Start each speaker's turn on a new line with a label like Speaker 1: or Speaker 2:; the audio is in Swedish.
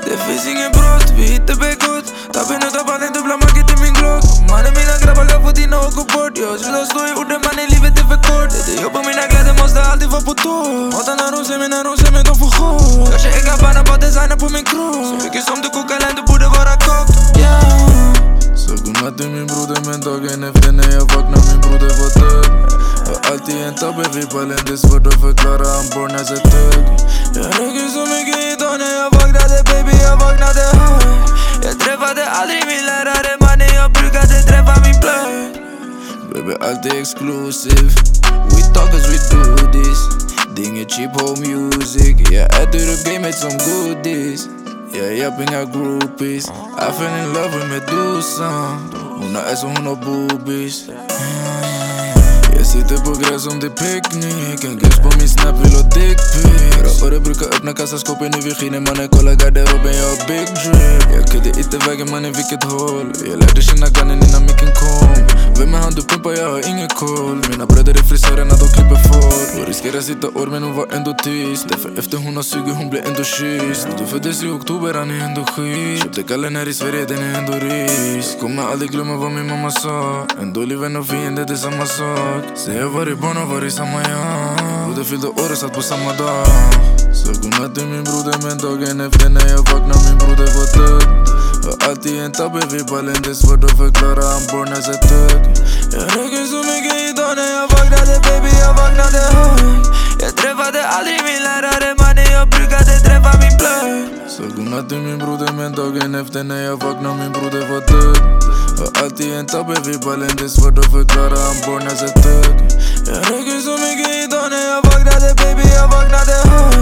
Speaker 1: Det finns ingen brott, vi hittar begått. Tappen utav ballen, dubbla market i min glock. Mannen mina grabbar kan få dina och gå bort. Jag slutar stå i orden, mannen livet är för kort. Det jobb på mina kläder måste alltid vara på tå. Hatar när de ser mig, de får chock. Jag kör egna bannar, bara designer på min kropp. Så mycket som du kokar län, du borde vara kokt. Så godnatt till min broder, men dagen efter när jag vaknar min broder var död. Har alltid en tabbe vid ballen, det är svårt att förklara, han born as a thug. Jag röker så mycket idag när jag vaknade, baby, jag vaknade hög. Jag träffade aldrig min lärare, mannen, jag brukade träffa min plöj. Baby, alltid exclusive, we talk as we do this. Det är inget cheap home music, jag äter upp gamet som godis. Jag japp inga groupies, I fell in love with Medusa. Hon har ass och hon har boobies. Jag sitter på gräs som det är picknick. En gus på min snap vill ha dickpics. Och det brukar öppna kassaskåpet nu vi skiner, mannen, kolla garderoben, jag har big drip. Jag kunde inte vägen, mannen, vilket håll. Jag lärde känna gunnen innan micken kom. Vem är han du pumpar, jag har ingen koll. Mina bröder är frisörerna, de klipper får. Och riskerar sitta år men hon var ändå tyst. Därför efter hon har sugit, hon blev ändå kysst. Du föddes i oktober, han är ändå skit. Köpte kallen här i Sverige, den är ändå risk. Kommer aldrig glömma vad min mamma sa. En dålig vän och fiende, det är samma sak. Så jag var i barn och var i samma jag. Broder fyllde år och satt på samma dag. Så godnatt till min broder, men dagen efter när jag vaknar min broder var död. Har alltid en tabbe vid ballen, det är svårt att förklara, han born as a thug. Jag röker så mycket idag när jag vaknade, baby, jag vaknade hög. Jag träffade aldrig min lärare, mannen, jag brukade träffa min plöj. Så godnatt till min broder, men dagen efter när jag vaknar min broder var död. Har alltid en tabbe vid ballen, det är svårt att förklara, han born as a thug. Jag röker så mycket idag när jag vaknade, baby, jag vaknade hög.